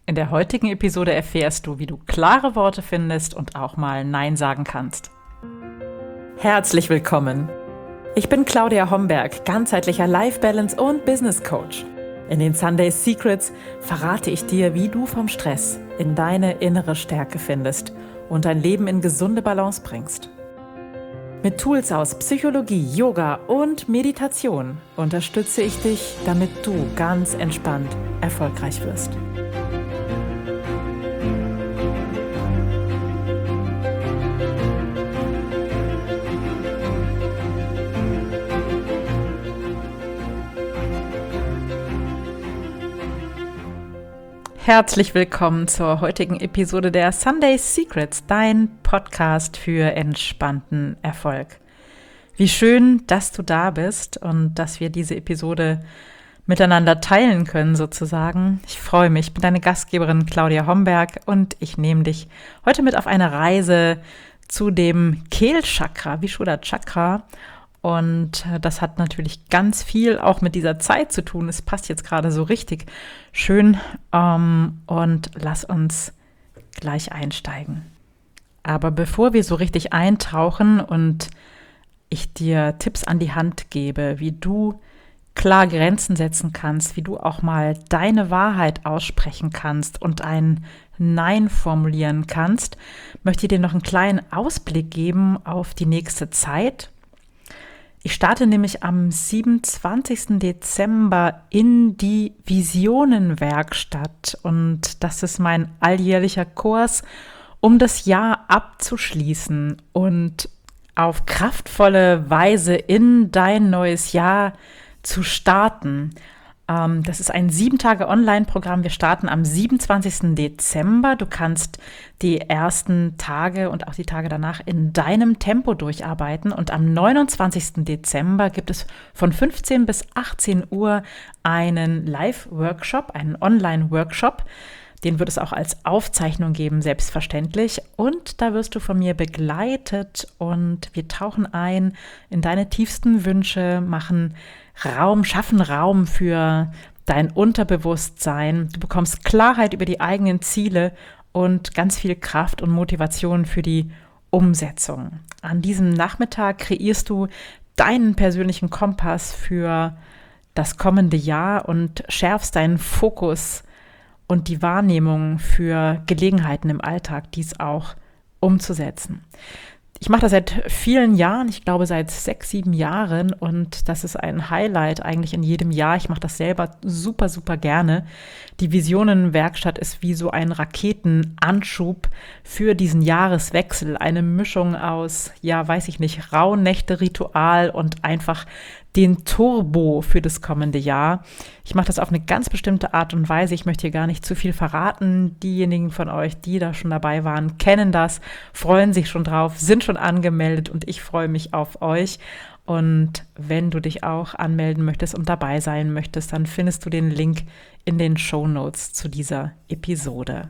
In der heutigen Episode erfährst du, wie du klare Worte findest und auch mal Nein sagen kannst. Herzlich willkommen! Ich bin Claudia Homberg, ganzheitlicher Life Balance und Business Coach. In den Sunday Secrets verrate ich dir, wie du vom Stress in deine innere Stärke findest und dein Leben in gesunde Balance bringst. Mit Tools aus Psychologie, Yoga und Meditation unterstütze ich dich, damit du ganz entspannt erfolgreich wirst. Herzlich willkommen zur heutigen Episode der Sunday Secrets, dein Podcast für entspannten Erfolg. Wie schön, dass du da bist und dass wir diese Episode miteinander teilen können sozusagen. Ich freue mich, ich bin deine Gastgeberin Claudia Homberg und ich nehme dich heute mit auf eine Reise zu dem Kehlchakra, Vishuddha Chakra. Und das hat natürlich ganz viel auch mit dieser Zeit zu tun. Es passt jetzt gerade so richtig schön. Und lass uns gleich einsteigen. Aber bevor wir so richtig eintauchen und ich dir Tipps an die Hand gebe, wie du klar Grenzen setzen kannst, wie du auch mal deine Wahrheit aussprechen kannst und ein Nein formulieren kannst, möchte ich dir noch einen kleinen Ausblick geben auf die nächste Zeit. Ich starte nämlich am 27. Dezember in die Visionenwerkstatt und das ist mein alljährlicher Kurs, um das Jahr abzuschließen und auf kraftvolle Weise in dein neues Jahr zu starten. Das ist ein 7-Tage-Online-Programm. Wir starten am 27. Dezember. Du kannst die ersten Tage und auch die Tage danach in deinem Tempo durcharbeiten. Und am 29. Dezember gibt es von 15 bis 18 Uhr einen Live-Workshop, einen Online-Workshop. Den wird es auch als Aufzeichnung geben, selbstverständlich. Und da wirst du von mir begleitet und wir tauchen ein in deine tiefsten Wünsche, schaffen Raum für dein Unterbewusstsein. Du bekommst Klarheit über die eigenen Ziele und ganz viel Kraft und Motivation für die Umsetzung. An diesem Nachmittag kreierst du deinen persönlichen Kompass für das kommende Jahr und schärfst deinen Fokus und die Wahrnehmung für Gelegenheiten im Alltag, dies auch umzusetzen. Ich mache das seit vielen Jahren, ich glaube seit 6, 7 Jahren und das ist ein Highlight eigentlich in jedem Jahr. Ich mache das selber super, super gerne. Die Visionenwerkstatt ist wie so ein Raketenanschub für diesen Jahreswechsel. Eine Mischung aus, Rauhnächte-Ritual und einfach den Turbo für das kommende Jahr. Ich mache das auf eine ganz bestimmte Art und Weise. Ich möchte hier gar nicht zu viel verraten. Diejenigen von euch, die da schon dabei waren, kennen das, freuen sich schon drauf, sind schon angemeldet und ich freue mich auf euch. Und wenn du dich auch anmelden möchtest und dabei sein möchtest, dann findest du den Link in den Shownotes zu dieser Episode.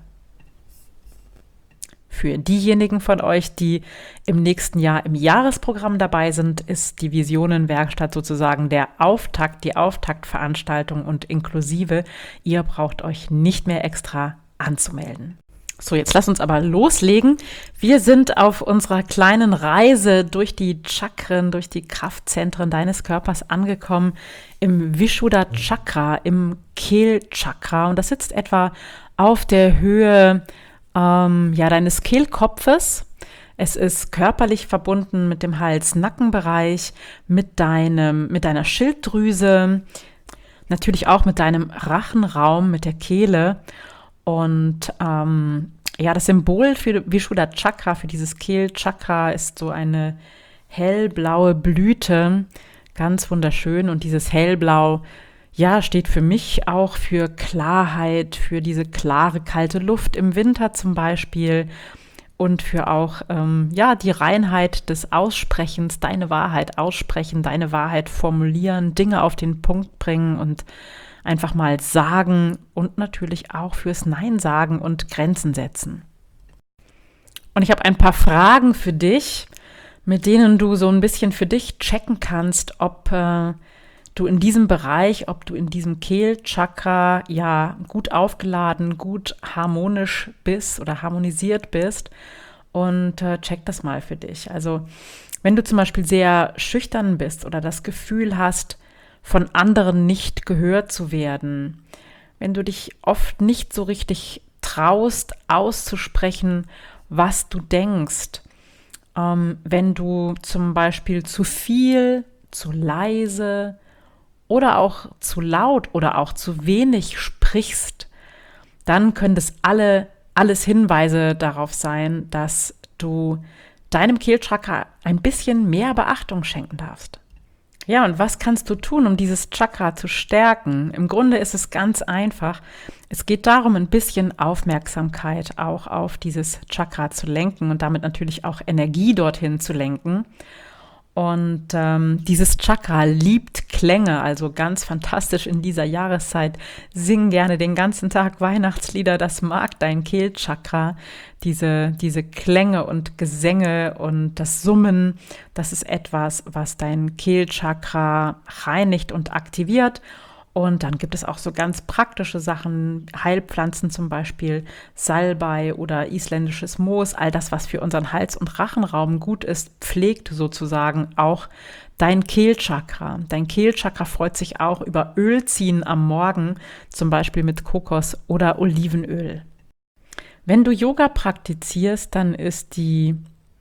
Für diejenigen von euch, die im nächsten Jahr im Jahresprogramm dabei sind, ist die Visionenwerkstatt sozusagen die Auftaktveranstaltung und inklusive. Ihr braucht euch nicht mehr extra anzumelden. So, jetzt lasst uns aber loslegen. Wir sind auf unserer kleinen Reise durch die Chakren, durch die Kraftzentren deines Körpers angekommen, im Vishuddha Chakra, im Kehlchakra. Und das sitzt etwa auf der Höhe deines Kehlkopfes. Es ist körperlich verbunden mit dem Hals-Nacken-Bereich, mit deiner Schilddrüse, natürlich auch mit deinem Rachenraum, mit der Kehle. Und das Symbol für Vishuddha Chakra, für dieses Kehlchakra, ist so eine hellblaue Blüte, ganz wunderschön. Und dieses Hellblau steht für mich auch für Klarheit, für diese klare, kalte Luft im Winter zum Beispiel und für auch die Reinheit des Aussprechens, deine Wahrheit aussprechen, deine Wahrheit formulieren, Dinge auf den Punkt bringen und einfach mal sagen und natürlich auch fürs Nein sagen und Grenzen setzen. Und ich habe ein paar Fragen für dich, mit denen du so ein bisschen für dich checken kannst, ob du in diesem Bereich, ob du in diesem Kehlchakra ja gut aufgeladen, gut harmonisch bist oder harmonisiert bist und check das mal für dich. Also wenn du zum Beispiel sehr schüchtern bist oder das Gefühl hast, von anderen nicht gehört zu werden, wenn du dich oft nicht so richtig traust, auszusprechen, was du denkst, wenn du zum Beispiel zu viel, zu leise oder auch zu laut oder auch zu wenig sprichst, dann können das alles Hinweise darauf sein, dass du deinem Kehlchakra ein bisschen mehr Beachtung schenken darfst. Ja, und was kannst du tun, um dieses Chakra zu stärken? Im Grunde ist es ganz einfach. Es geht darum, ein bisschen Aufmerksamkeit auch auf dieses Chakra zu lenken und damit natürlich auch Energie dorthin zu lenken. Und dieses Chakra liebt Klänge, also ganz fantastisch in dieser Jahreszeit. Sing gerne den ganzen Tag Weihnachtslieder, das mag dein Kehlchakra. Diese Klänge und Gesänge und das Summen, das ist etwas, was dein Kehlchakra reinigt und aktiviert. Und dann gibt es auch so ganz praktische Sachen, Heilpflanzen zum Beispiel, Salbei oder isländisches Moos, all das, was für unseren Hals- und Rachenraum gut ist, pflegt sozusagen auch dein Kehlchakra. Dein Kehlchakra freut sich auch über Ölziehen am Morgen, zum Beispiel mit Kokos oder Olivenöl. Wenn du Yoga praktizierst, dann ist die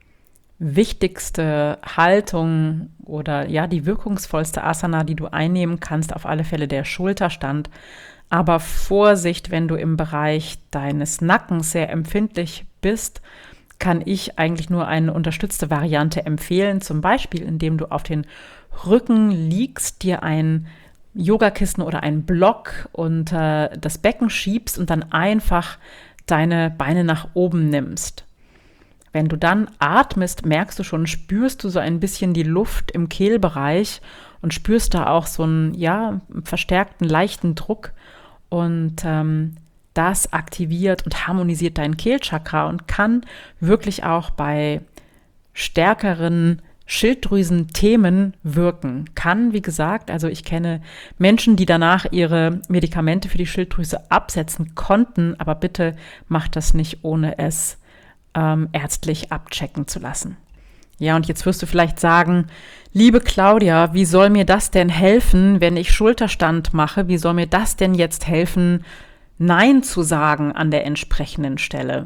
wichtigste Haltung oder ja die wirkungsvollste Asana, die du einnehmen kannst, auf alle Fälle der Schulterstand. Aber Vorsicht, wenn du im Bereich deines Nackens sehr empfindlich bist, kann ich eigentlich nur eine unterstützte Variante empfehlen, zum Beispiel indem du auf den Rücken liegst, dir ein Yogakissen oder einen Block unter das Becken schiebst und dann einfach deine Beine nach oben nimmst. Wenn du dann atmest, merkst du schon, spürst du so ein bisschen die Luft im Kehlbereich und spürst da auch so einen, ja, verstärkten, leichten Druck. Und das aktiviert und harmonisiert dein Kehlchakra und kann wirklich auch bei stärkeren Schilddrüsenthemen wirken. Kann, wie gesagt, also ich kenne Menschen, die danach ihre Medikamente für die Schilddrüse absetzen konnten, aber bitte macht das nicht, ohne es ärztlich abchecken zu lassen. Ja, und jetzt wirst du vielleicht sagen, liebe Claudia, wie soll mir das denn helfen, wenn ich Schulterstand mache? Wie soll mir das denn jetzt helfen, Nein zu sagen an der entsprechenden Stelle?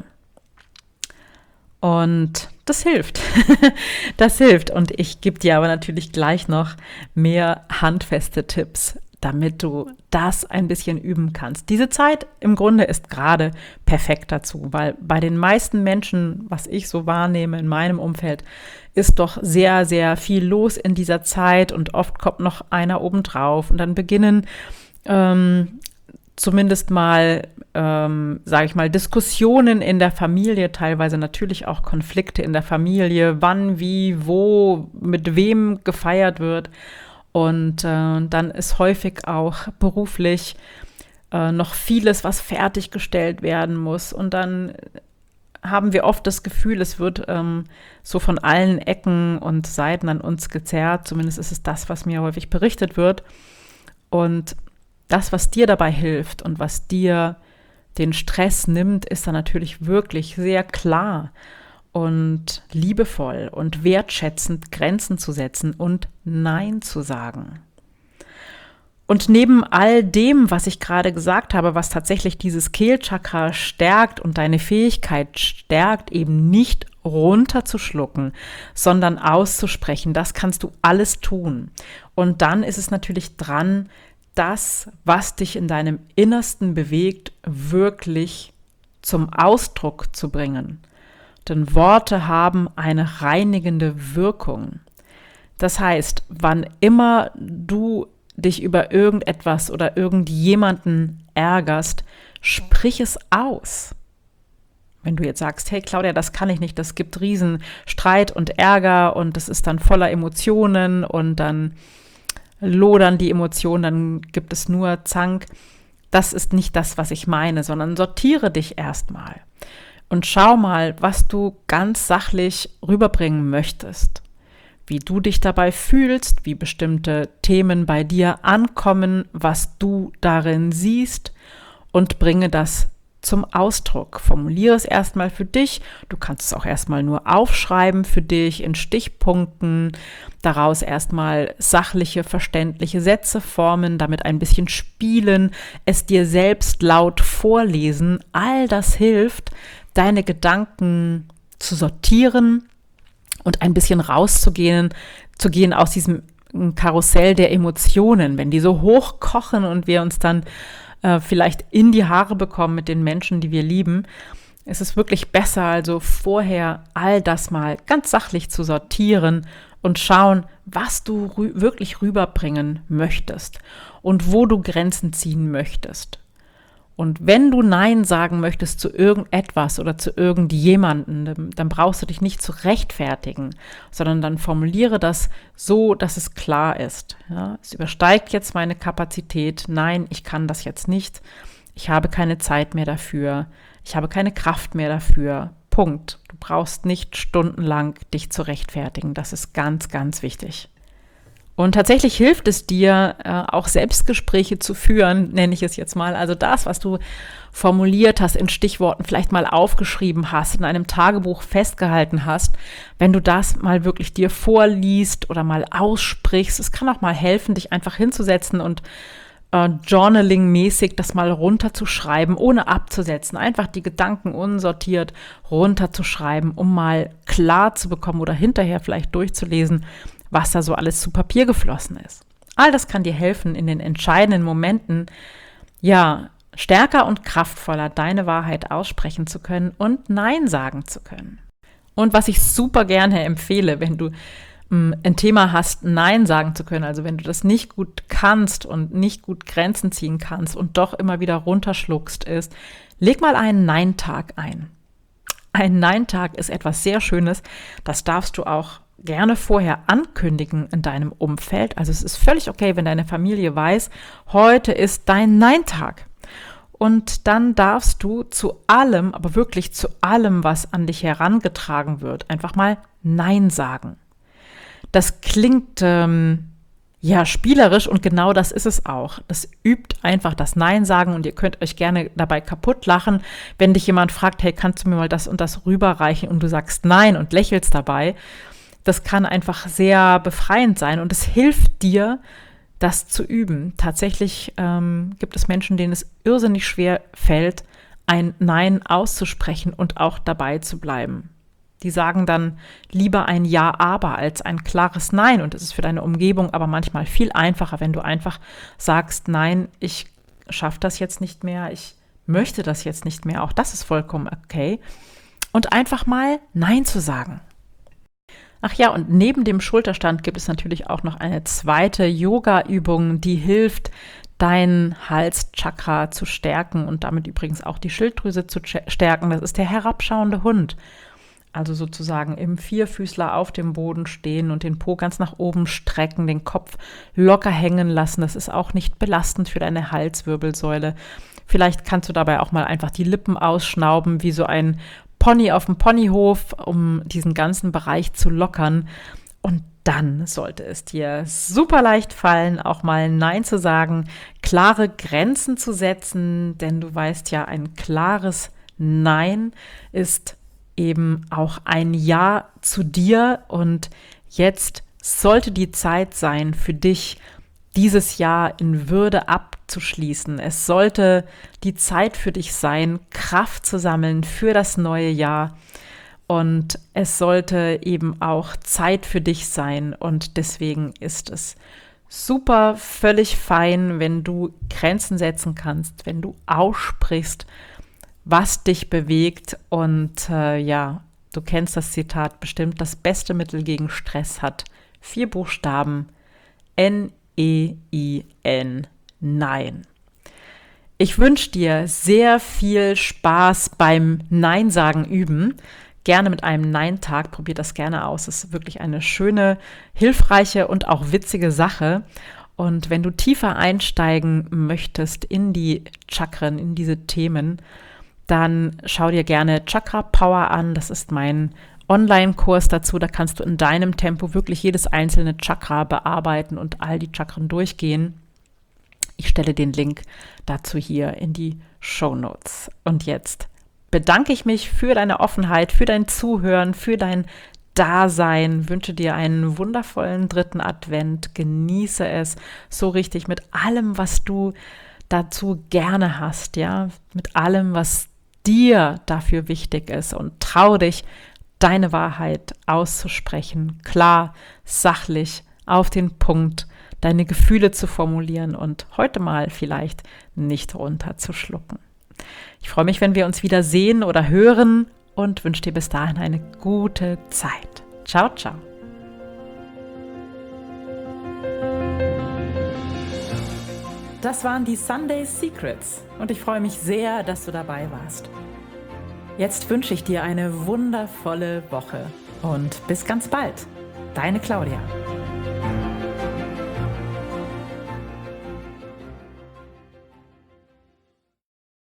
Und das hilft. Das hilft. Und ich gebe dir aber natürlich gleich noch mehr handfeste Tipps, damit du das ein bisschen üben kannst. Diese Zeit im Grunde ist gerade perfekt dazu, weil bei den meisten Menschen, was ich so wahrnehme in meinem Umfeld, ist doch sehr, sehr viel los in dieser Zeit und oft kommt noch einer obendrauf und dann beginnen zumindest mal, sage ich mal, Diskussionen in der Familie, teilweise natürlich auch Konflikte in der Familie, wann, wie, wo, mit wem gefeiert wird. Und dann ist häufig auch beruflich noch vieles, was fertiggestellt werden muss. Und dann haben wir oft das Gefühl, es wird so von allen Ecken und Seiten an uns gezerrt. Zumindest ist es das, was mir häufig berichtet wird. Und das, was dir dabei hilft und was dir den Stress nimmt, ist dann natürlich wirklich sehr klar und liebevoll und wertschätzend Grenzen zu setzen und Nein zu sagen. Und neben all dem, was ich gerade gesagt habe, was tatsächlich dieses Kehlchakra stärkt und deine Fähigkeit stärkt, eben nicht runterzuschlucken, sondern auszusprechen, das kannst du alles tun. Und dann ist es natürlich dran, das, was dich in deinem Innersten bewegt, wirklich zum Ausdruck zu bringen. Denn Worte haben eine reinigende Wirkung. Das heißt, wann immer du dich über irgendetwas oder irgendjemanden ärgerst, sprich es aus. Wenn du jetzt sagst, hey Claudia, das kann ich nicht, das gibt riesen Streit und Ärger und das ist dann voller Emotionen und dann lodern die Emotionen, dann gibt es nur Zank. Das ist nicht das, was ich meine, sondern sortiere dich erstmal und schau mal, was du ganz sachlich rüberbringen möchtest. wie du dich dabei fühlst, wie bestimmte Themen bei dir ankommen, was du darin siehst und bringe das zum Ausdruck. Formuliere es erstmal für dich. Du kannst es auch erstmal nur aufschreiben für dich in Stichpunkten, daraus erstmal sachliche, verständliche Sätze formen, damit ein bisschen spielen, es dir selbst laut vorlesen. All das hilft, deine Gedanken zu sortieren und ein bisschen rauszugehen, aus diesem Karussell der Emotionen, wenn die so hochkochen und wir uns dann vielleicht in die Haare bekommen mit den Menschen, die wir lieben, ist es wirklich besser, also vorher all das mal ganz sachlich zu sortieren und schauen, was du wirklich rüberbringen möchtest und wo du Grenzen ziehen möchtest. Und wenn du Nein sagen möchtest zu irgendetwas oder zu irgendjemandem, dann brauchst du dich nicht zu rechtfertigen, sondern dann formuliere das so, dass es klar ist. Ja, es übersteigt jetzt meine Kapazität. Nein, ich kann das jetzt nicht. Ich habe keine Zeit mehr dafür. Ich habe keine Kraft mehr dafür. Punkt. Du brauchst nicht stundenlang dich zu rechtfertigen. Das ist ganz, ganz wichtig. Und tatsächlich hilft es dir, auch Selbstgespräche zu führen, nenne ich es jetzt mal. Also das, was du formuliert hast in Stichworten, vielleicht mal aufgeschrieben hast, in einem Tagebuch festgehalten hast, wenn du das mal wirklich dir vorliest oder mal aussprichst. Es kann auch mal helfen, dich einfach hinzusetzen und Journaling-mäßig das mal runterzuschreiben, ohne abzusetzen. Einfach die Gedanken unsortiert runterzuschreiben, um mal klar zu bekommen oder hinterher vielleicht durchzulesen, was da so alles zu Papier geflossen ist. All das kann dir helfen, in den entscheidenden Momenten, ja, stärker und kraftvoller deine Wahrheit aussprechen zu können und Nein sagen zu können. Und was ich super gerne empfehle, wenn du ein Thema hast, Nein sagen zu können, also wenn du das nicht gut kannst und nicht gut Grenzen ziehen kannst und doch immer wieder runterschluckst, ist, leg mal einen Nein-Tag ein. Ein Nein-Tag ist etwas sehr Schönes, das darfst du auch gerne vorher ankündigen in deinem Umfeld. Also es ist völlig okay, wenn deine Familie weiß, heute ist dein Nein-Tag. Und dann darfst du zu allem, aber wirklich zu allem, was an dich herangetragen wird, einfach mal Nein sagen. Das klingt spielerisch und genau das ist es auch. Das übt einfach das Nein sagen und ihr könnt euch gerne dabei kaputt lachen, wenn dich jemand fragt, hey, kannst du mir mal das und das rüberreichen und du sagst Nein und lächelst dabei. Das kann einfach sehr befreiend sein und es hilft dir, das zu üben. Tatsächlich gibt es Menschen, denen es irrsinnig schwer fällt, ein Nein auszusprechen und auch dabei zu bleiben. Die sagen dann lieber ein Ja, aber als ein klares Nein. Und es ist für deine Umgebung aber manchmal viel einfacher, wenn du einfach sagst, nein, ich schaffe das jetzt nicht mehr, ich möchte das jetzt nicht mehr. Auch das ist vollkommen okay. Und einfach mal Nein zu sagen. Ach ja, und neben dem Schulterstand gibt es natürlich auch noch eine zweite Yoga-Übung, die hilft, dein Halschakra zu stärken und damit übrigens auch die Schilddrüse zu stärken. Das ist der herabschauende Hund. Also sozusagen im Vierfüßler auf dem Boden stehen und den Po ganz nach oben strecken, den Kopf locker hängen lassen. Das ist auch nicht belastend für deine Halswirbelsäule. Vielleicht kannst du dabei auch mal einfach die Lippen ausschnauben, wie so ein Pony auf dem Ponyhof, um diesen ganzen Bereich zu lockern. Und dann sollte es dir super leicht fallen, auch mal Nein zu sagen, klare Grenzen zu setzen, denn du weißt ja, ein klares Nein ist eben auch ein Ja zu dir und jetzt sollte die Zeit sein für dich, dieses Jahr in Würde abzuschließen. Es sollte die Zeit für dich sein, Kraft zu sammeln für das neue Jahr und es sollte eben auch Zeit für dich sein und deswegen ist es super, völlig fein, wenn du Grenzen setzen kannst, wenn du aussprichst, was dich bewegt und du kennst das Zitat bestimmt, das beste Mittel gegen Stress hat 4 Buchstaben, N-E-I-N, Nein. Ich wünsche dir sehr viel Spaß beim Nein-Sagen üben, gerne mit einem Nein-Tag, probier das gerne aus, es ist wirklich eine schöne, hilfreiche und auch witzige Sache. Und wenn du tiefer einsteigen möchtest in die Chakren, in diese Themen, dann schau dir gerne Chakra Power an. Das ist mein Online-Kurs dazu, da kannst du in deinem Tempo wirklich jedes einzelne Chakra bearbeiten und all die Chakren durchgehen. Ich stelle den Link dazu hier in die Shownotes. Und jetzt bedanke ich mich für deine Offenheit, für dein Zuhören, für dein Dasein, wünsche dir einen wundervollen 3. Advent, genieße es so richtig mit allem, was du dazu gerne hast, ja, mit allem, was dir dafür wichtig ist, und trau dich, deine Wahrheit auszusprechen, klar, sachlich, auf den Punkt, deine Gefühle zu formulieren und heute mal vielleicht nicht runterzuschlucken. Ich freue mich, wenn wir uns wieder sehen oder hören und wünsche dir bis dahin eine gute Zeit. Ciao, ciao. Das waren die Sunday Secrets und ich freue mich sehr, dass du dabei warst. Jetzt wünsche ich dir eine wundervolle Woche und bis ganz bald. Deine Claudia.